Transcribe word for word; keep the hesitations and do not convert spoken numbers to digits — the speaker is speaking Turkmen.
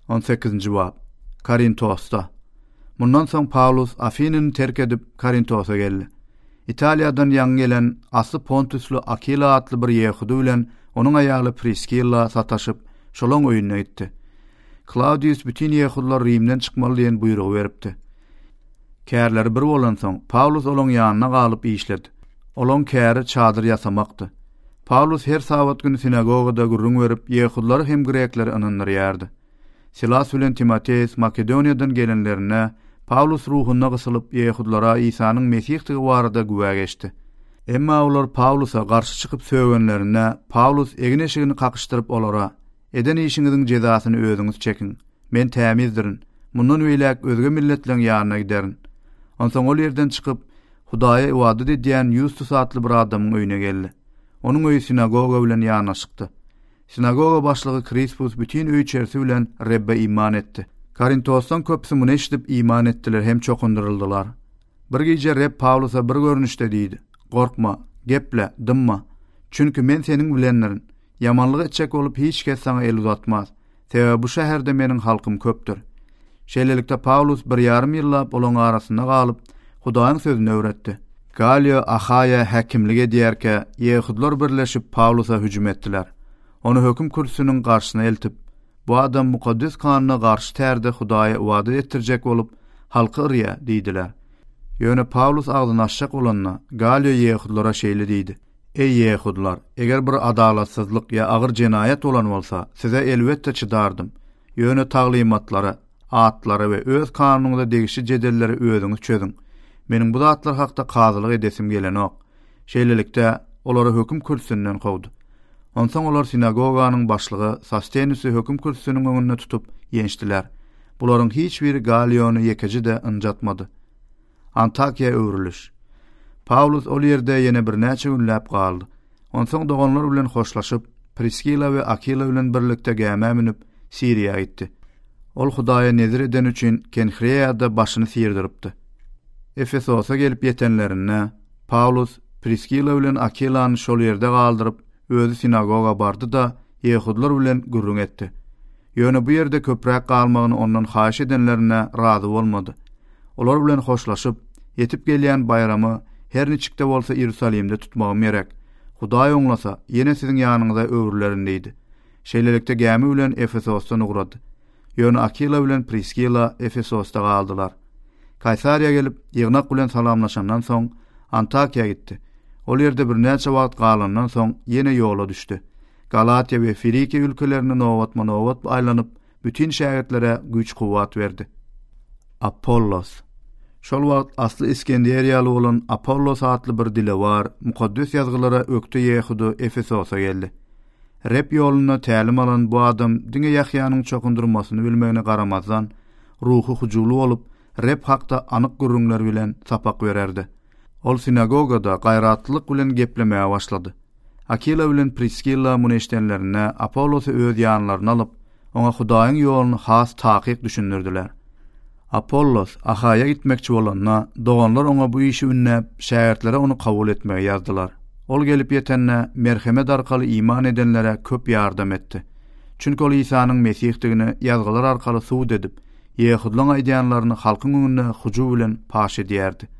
on sekizinji bab. Korintosda. Mundan soň Paulus Afinini terk edip Korintosa geldi. İtaliýadan ýaňy gelen asy Pontuslu Akila atly bir ýehudy bilen onuň aýaly Priskilla sataşyp şolaň öýüne gitdi. Claudius bütün ýehudylar Rimden çykmaly diýen buyrug beripdi. Kärleri bir bolan soň Paulus olaň ýanyna galyp işledi. Olaň käri çadyr ýasamakdy. Paulus her sabat günü sinagogada gurrun berip ýehudylary hem grekleri anandyrýardy. Silas bilen Timoteus Makedoniýadan gelenlerine Paulus ruhuna gysylyp ýehudylara İsa'nyň Mesihtligi barada güwä geçdi. Emma olar Paulusa garşy çykyp söýgenlerine Paulus egin eşigini kakışdyryp olara "Eden işiňiziň jezasyny özüňiz çekin. Men tämizdirin. Mundan öýläk özge milletleň ýanyna giderin." Onsoň ol ýerden çykyp Hudaýa ibadet edýän Yustus atly bir adamyň öýüne geldi. Onuň öýü sinagoga bilen ýanaşykdy. Sinagoga başlygy Krispus bütün öýü içerisi bilen Rebbe iman etdi. Korintosdan köpüsi muny eşidip iman etdiler hem çokundyryldylar. Bir gece Reb Paulusa bir görnüşde diýdi: "Gorkma, geple, dymma. Çünki men seniň bilenlerin. Yamanlyk etjek bolup hiç kes saňa el uzatmaz. Sebäbi bu şäherde meniň halkym köpdür." Şeýlelikde Paulus bir ýarym ýyllap olaň arasynda galyp Hudaýyň sözüni öwretdi. Galio Ahaýa häkimligi edýärke, ýehudylar birleşip Paulusa hüjüm etdiler. Onu höküm kursunyň garşyna eltip, "Bu adam mukaddes kanyna garşy tärde Hudaýa ibadet ettirjek bolup halky yrýa" diýdiler. Ýöne Paulus agzyny açjak bolanda Galio ýehudylara şeýle diýdi: "Ey ýehudylar, eger bir adalatsyzlyk ýa agyr jenaýat bolan bolsa, size elbetde çydardım. Ýöne taglimatlara, atlara we öz kanunyňyzda degişi jedelleri özüňiz çözüň. Meniň bu zatlar hakda kazylyk edesim gelenok." Şeýlelikde olary höküm kursundan gowdy. Onsoň olar sinagoganyň başlygy Sostenusy höküm kursunyň öňünde tutup ýençdiler. Bularyň hiç biri Galiony ýekeji de ynjatmady. Antakiýa öwrüliş. Paulus ol ýerde ýene bir näçe günläp galdy. Onsoň doganlar bilen hoşlaşyp Priskila we Akila bilen birlikde gäme minip Siriýa gitdi. Ol Hudaýa nezir eden üçin Kenchreýada başyny sirdiripdi. Efesosa gelip ýetenlerine Paulus Priskila bilen Akilany şol ýerde galdyryp özü sinagoga bardy da ýehudylar bilen gurrun etdi. Ýöne bu ýerde köpräk galmagyny ondan haýyş edenlerine razy bolmady. Olar bilen hoşlaşyp yetip gelýän bayramy her niçikde bolsa Ýerusalimde tutmagym gerek. Hudaý oňlasa ýene siziň ýanyňyza öwrülerindeydi. Şeýlelikde gäme bilen Efesosdan ugrady. Ýöne Akila bilen Priskila Efesosda galdylar. Kaysariýa gelip ýygnak bilen salamlaşandan soň Antakiýa gitdi. Ol ýerde bir näçe wagt galandan soň ýene ýola düşdi. Galatiýa we Frikiýa ülkelerini nowatma-nowat aýlanyp bütün şäherlere güç kuwat berdi. Apollos. Şol wagt asly İskenderiýaly bolan Apollos atly bir dilewar, mukaddes ýazgylara ökde ýehudy Efesosa geldi. Rep ýoluna tälim alan bu adam diňe Ýahýanyň çokundurmasyny bilmegine garamazdan ruhy hujulu bolup rep hakda anyk gurrunlar bilen sapak bererdi. Ol sinagogada gaýratlyk bilen geplemäge başlady. Akila bilen Priskilla muny eşdenlerine Apollosy öz ýanlaryna alyp oňa Hudaýyň ýoluny has takyk düşündirdiler. Apollos Ahaýa gitmekçi bolanna doganlar oňa bu işi ünnäp şähertlere onu kabul etmege ýazdylar. Ol gelip ýetenne merhemet arkaly iman edenlere köp ýardam etdi. Çünki ol İsa'nyň Mesihligini ýazgylar arkaly suwd edip ýehudylaryň aýdýanlaryny halkyň öňünde huju bilen paş edýärdi.